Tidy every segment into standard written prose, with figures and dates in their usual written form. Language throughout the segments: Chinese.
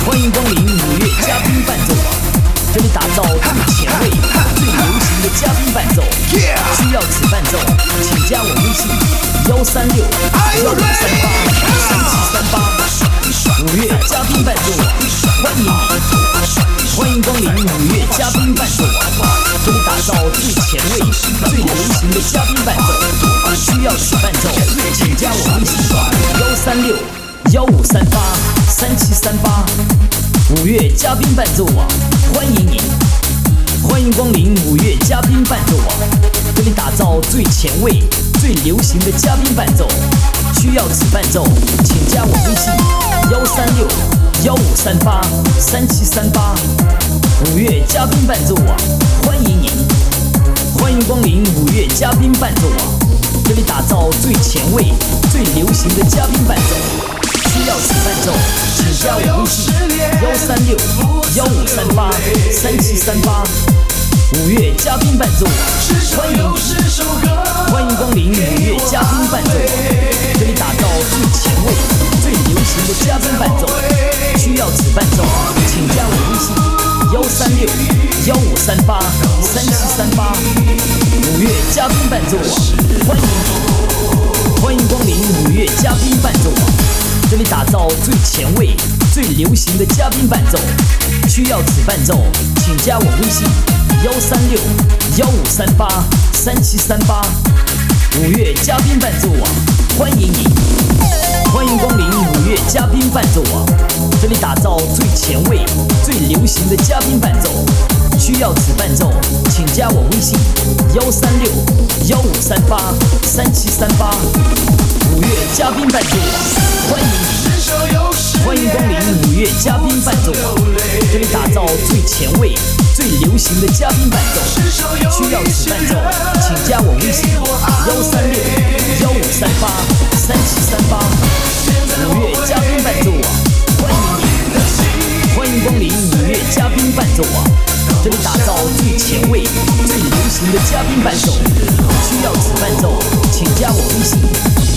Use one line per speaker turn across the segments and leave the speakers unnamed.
欢迎光临五月嘉宾伴奏网，这里打造最前卫、最流行的嘉宾伴奏。需要此伴奏，请加我微信136-1538-3738。五月嘉宾伴奏网，欢迎你！欢迎光临五月嘉宾伴奏网，这里打造最前卫、最流行的嘉宾伴奏。需要此伴奏，请加我微信136-1538-3738。五月嘉宾伴奏网，欢迎你！欢迎光临五月嘉宾伴奏网，这里打造最前卫、最流行的嘉宾伴奏。需要此伴奏，请加我微信136-1538-3738。五月嘉宾伴奏网，欢迎你！欢迎光临五月嘉宾伴奏网，这里打造最前卫、最流行的嘉宾伴奏。需要此伴奏，请加我微信136-1538-3738。五月嘉宾伴奏网，欢迎你！欢迎光临五月嘉宾伴奏网，这里打造最前卫、最流行的嘉宾伴奏。需要此伴奏，请加我微信136-1538-3738。五月嘉宾伴奏网，欢迎你！欢迎光临五月嘉宾伴奏网，这里打造最前卫、最流行的嘉宾伴奏。需要此伴奏，请加我微信136-1538-3738。五月嘉宾伴奏网，欢迎你！欢迎光临五月嘉宾伴奏网，这里打造最前卫、最流行的嘉宾伴奏。需要此伴奏，请加我微信136-1538-3738。五月嘉宾伴奏网，欢迎你！欢迎光临五月嘉宾伴奏网，这里打造最前卫、最流行的嘉宾伴奏。需要此伴奏，请加我微信136-1538-3738。五月嘉宾伴奏网，欢迎你！欢迎光临五月嘉宾伴奏网，这里打造最前卫、最流行的嘉宾伴奏。需要此伴奏，请加我微信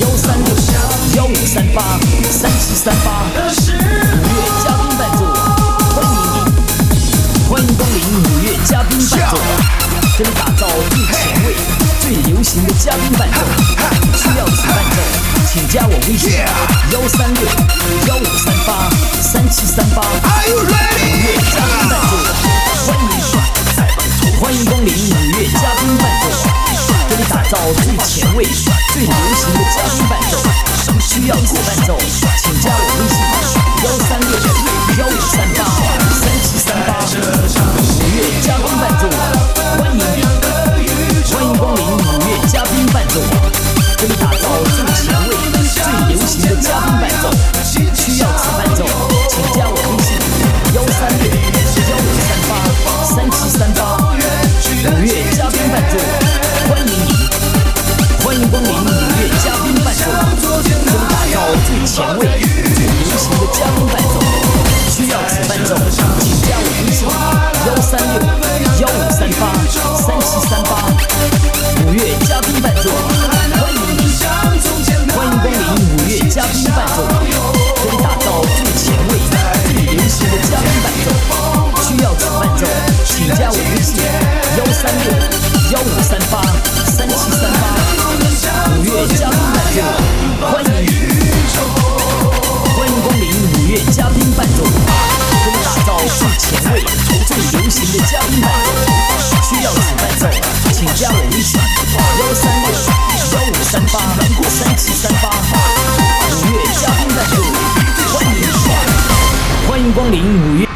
136-1538-3738。五月嘉宾伴奏网，欢迎你！欢迎光临五月嘉宾伴奏网，这里打造最前卫、最流行的嘉宾伴奏。需要此伴奏，请加我微信136-1538-3738。五月嘉宾伴奏网，欢迎你！欢迎光临五月嘉宾伴奏网，这里打造最前卫、最流行的嘉宾伴奏。需要此伴奏，请加我微信136-1538-3738。五月嘉宾伴奏网，欢迎你！欢迎光临五月嘉宾伴奏网，这里打造最前卫、最流行的嘉宾伴奏。需要此伴奏，请加我微信136-1538-3738。五月嘉宾伴奏网，欢迎你！欢迎光临五月嘉宾伴奏网，这里打造最前卫、最流行的嘉宾伴奏。需要此伴奏，请加我微信136-1538-3738。五月嘉宾伴奏网，欢迎你！欢迎光临五月嘉宾伴奏网，这里打造最前卫、最流行的嘉宾伴奏。需要此伴奏，请加我微信136-1538-3738。五月嘉宾伴奏网，欢迎你！欢迎光临五月嘉宾伴奏网，这里打造最前卫、最流行的嘉宾伴奏。需要此伴奏，请加我微信136-1538-3738。五月嘉宾伴奏网，欢迎你！欢迎光临五月。